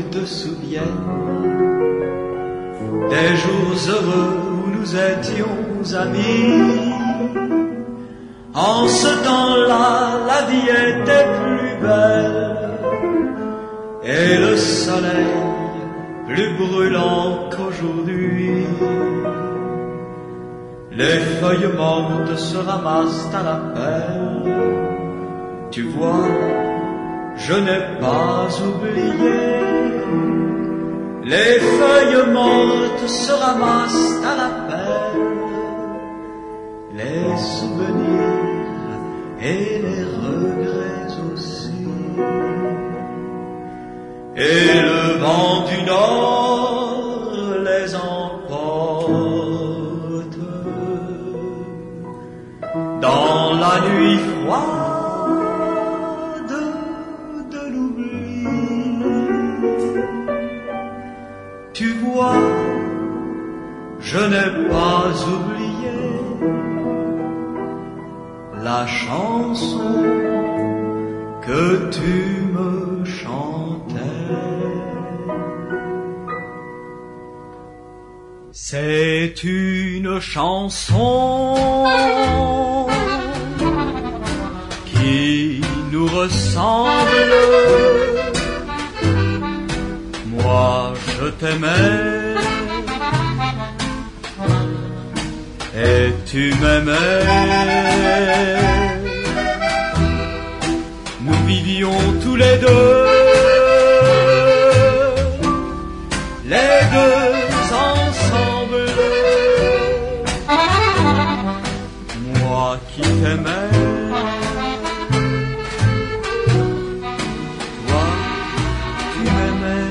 tu te souviennes des jours heureux où nous étions amis. En ce temps-là, la vie était plus belle et le soleil plus brûlant qu'aujourd'hui. Les feuilles mortes se ramassent à la pelle. Tu vois, je n'ai pas oublié. Les feuilles mortes se ramassent à la pelle. Les souvenirs et les regrets aussi. Et le vent du nord les emporte dans la nuit froide de l'oubli. Tu vois, je n'ai pas oublié la chanson que tu me chantais. C'est une chanson qui nous ressemble. Moi, je t'aimais et tu m'aimais. Nous vivions tous les deux ensemble. Moi qui t'aimais, toi tu m'aimais.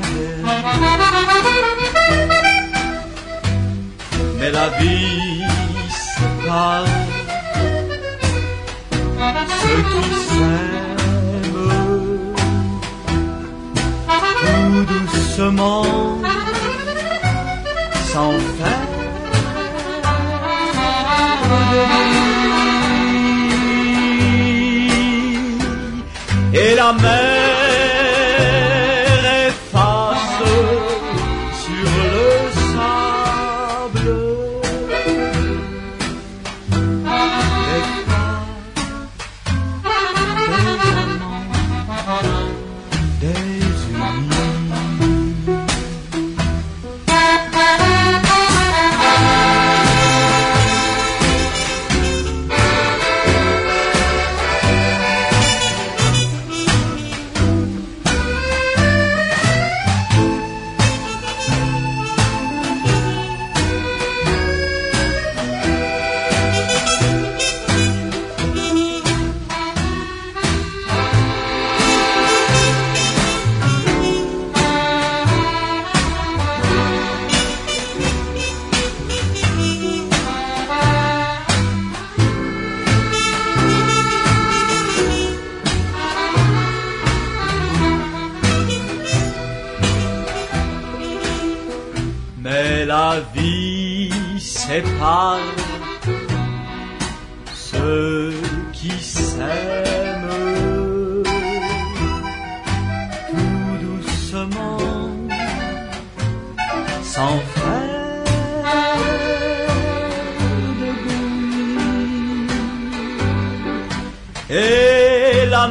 Mais la vie sépare ceux qui s'aiment tout doucement, sans faire de bruit. Et la mer efface sur le sable les pas des amants désunis. Mais la vie sépare ceux qui s'aiment tout doucement, sans faire de bruit. Et la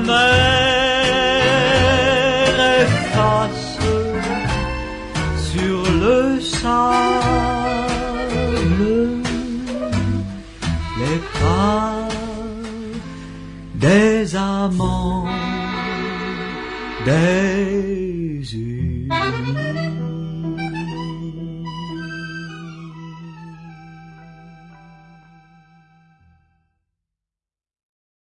mer efface sur le sable les pas des amants désunis.